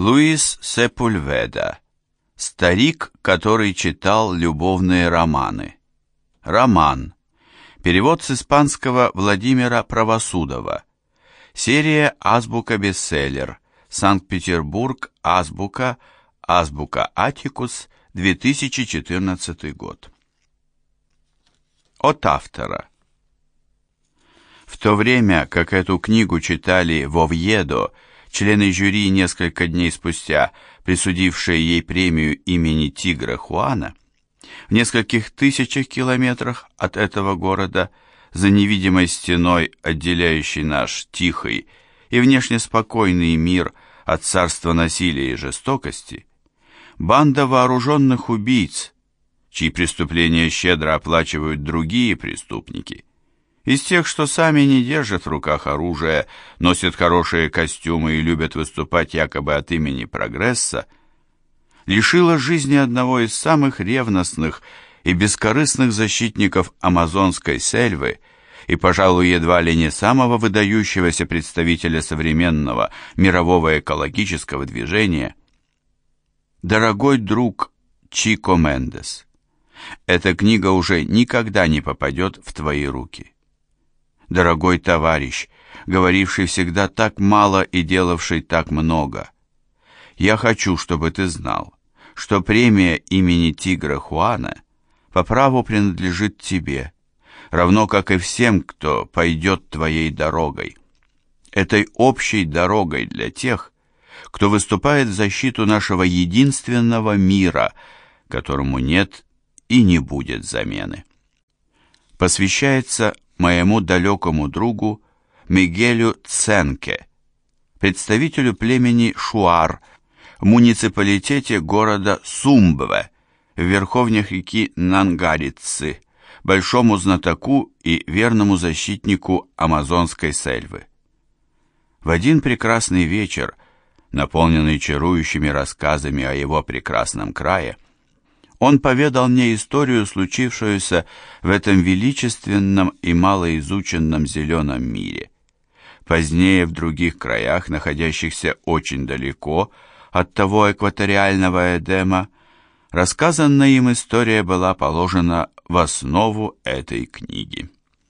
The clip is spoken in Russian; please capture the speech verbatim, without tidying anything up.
Луис Сепульведа. Старик, который читал любовные романы. Роман. Перевод с испанского Владимира Правосудова. Серия «Азбука-бестселлер». Санкт-Петербург. Азбука. Азбука Атикус. две тысячи четырнадцатый год. От автора. В то время, как эту книгу читали в Овьедо, члены жюри несколько дней спустя, присудившие ей премию имени Тигра Хуана, в нескольких тысячах километрах от этого города, за невидимой стеной, отделяющей наш тихий и внешне спокойный мир от царства насилия и жестокости, банда вооруженных убийц, чьи преступления щедро оплачивают другие преступники, из тех, что сами не держат в руках оружие, носят хорошие костюмы и любят выступать якобы от имени прогресса, лишила жизни одного из самых ревностных и бескорыстных защитников амазонской сельвы и, пожалуй, едва ли не самого выдающегося представителя современного мирового экологического движения. Дорогой друг Чико Мендес, эта книга уже никогда не попадет в твои руки. Дорогой товарищ, говоривший всегда так мало и делавший так много, я хочу, чтобы ты знал, что премия имени Тигра Хуана по праву принадлежит тебе, равно как и всем, кто пойдет твоей дорогой, этой общей дорогой для тех, кто выступает в защиту нашего единственного мира, которому нет и не будет замены. Посвящается моему далекому другу Мигелю Ценке, представителю племени Шуар в муниципалитете города Сумбве в верховьях реки Нангарицы, большому знатоку и верному защитнику амазонской сельвы. В один прекрасный вечер, наполненный чарующими рассказами о его прекрасном крае, он поведал мне историю, случившуюся в этом величественном и малоизученном зеленом мире. Позднее в других краях, находящихся очень далеко от того экваториального Эдема, рассказанная им история была положена в основу этой книги.